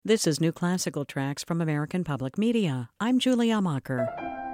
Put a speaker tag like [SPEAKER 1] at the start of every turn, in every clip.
[SPEAKER 1] This is New Classical Tracks from American Public Media. I'm Julia Macher.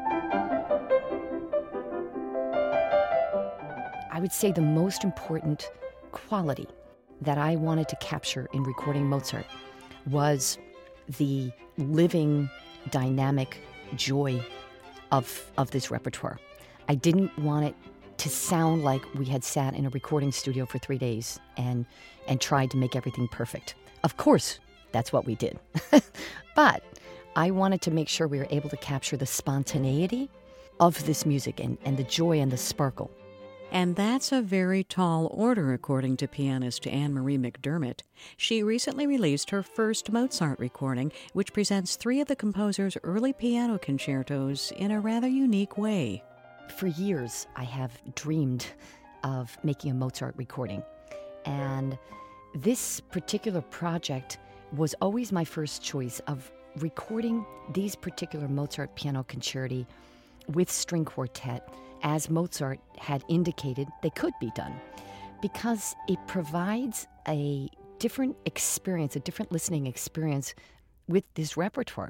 [SPEAKER 2] I would say the most important quality that I wanted to capture in recording Mozart was the living, dynamic joy of this repertoire. I didn't want it to sound like we had sat in a recording studio for 3 days and tried to make everything perfect. Of course, that's what we did. But I wanted to make sure we were able to capture the spontaneity of this music and the joy and the sparkle.
[SPEAKER 1] And that's a very tall order, according to pianist Anne-Marie McDermott. She recently released her first Mozart recording, which presents 3 of the composer's early piano concertos in a rather unique way.
[SPEAKER 2] For years, I have dreamed of making a Mozart recording. And this particular project was always my first choice of recording these particular Mozart piano concerti with string quartet, as Mozart had indicated they could be done, because it provides a different experience, a different listening experience with this repertoire.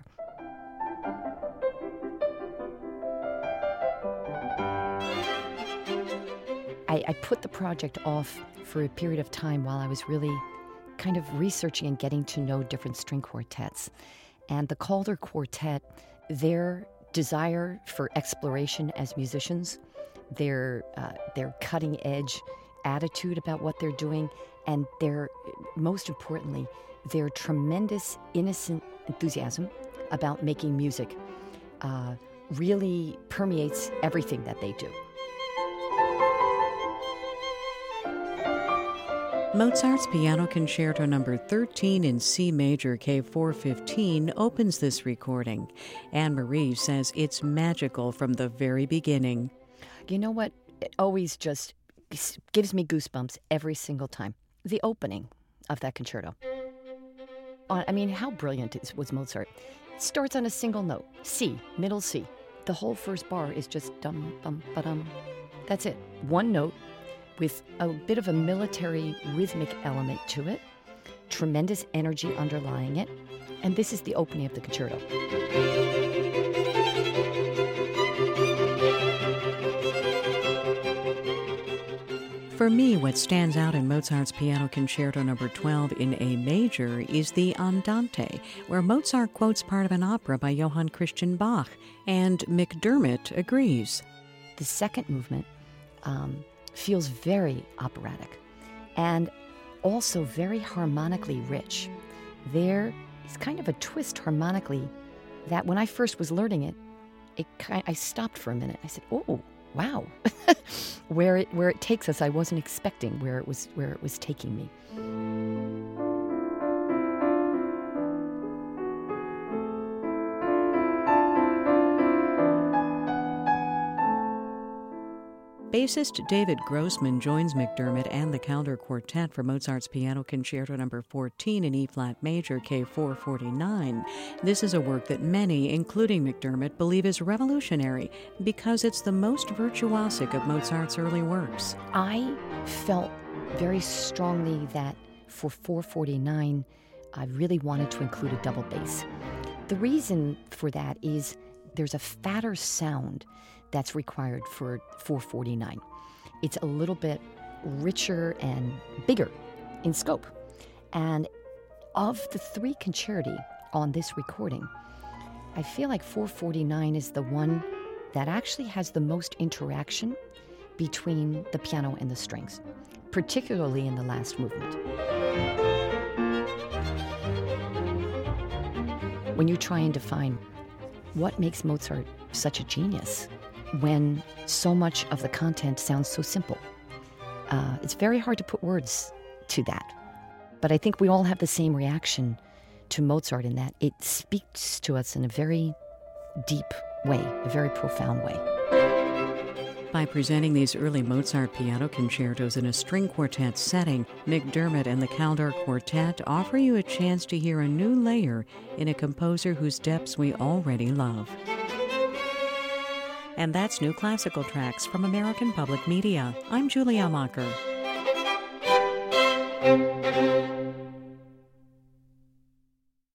[SPEAKER 2] I put the project off for a period of time while I was really kind of researching and getting to know different string quartets. And the Calder Quartet, their desire for exploration as musicians, their cutting-edge attitude about what they're doing, and most importantly, their tremendous innocent enthusiasm about making music really permeates everything that they do.
[SPEAKER 1] Mozart's Piano Concerto No. 13 in C major, K415, opens this recording. Anne-Marie says it's magical from the very beginning.
[SPEAKER 2] You know what? It always just gives me goosebumps every single time. The opening of that concerto. I mean, how brilliant was Mozart? It starts on a single note, C, middle C. The whole first bar is just dum, bum, ba-dum. That's it. One note, with a bit of a military rhythmic element to it, tremendous energy underlying it, and this is the opening of the concerto.
[SPEAKER 1] For me, what stands out in Mozart's Piano Concerto No. 12 in A major is the Andante, where Mozart quotes part of an opera by Johann Christian Bach, and McDermott agrees.
[SPEAKER 2] The second movement feels very operatic and also very harmonically rich. There is kind of a twist harmonically that when I first was learning I stopped for a minute. I said, "Oh, wow!" where it takes us, I wasn't expecting where it was taking me.
[SPEAKER 1] Bassist David Grossman joins McDermott and the Calder Quartet for Mozart's Piano Concerto No. 14 in E-flat major, K449. This is a work that many, including McDermott, believe is revolutionary because it's the most virtuosic of Mozart's early works.
[SPEAKER 2] I felt very strongly that for 449, I really wanted to include a double bass. The reason for that is there's a fatter sound that's required for 449. It's a little bit richer and bigger in scope. And of the 3 concerti on this recording, I feel like 449 is the one that actually has the most interaction between the piano and the strings, particularly in the last movement. When you're trying to define what makes Mozart such a genius, when so much of the content sounds so simple, it's very hard to put words to that. But I think we all have the same reaction to Mozart in that it speaks to us in a very deep way, a very profound way.
[SPEAKER 1] By presenting these early Mozart piano concertos in a string quartet setting, McDermott and the Calder Quartet offer you a chance to hear a new layer in a composer whose depths we already love. And that's New Classical Tracks from American Public Media. I'm Julia Macher.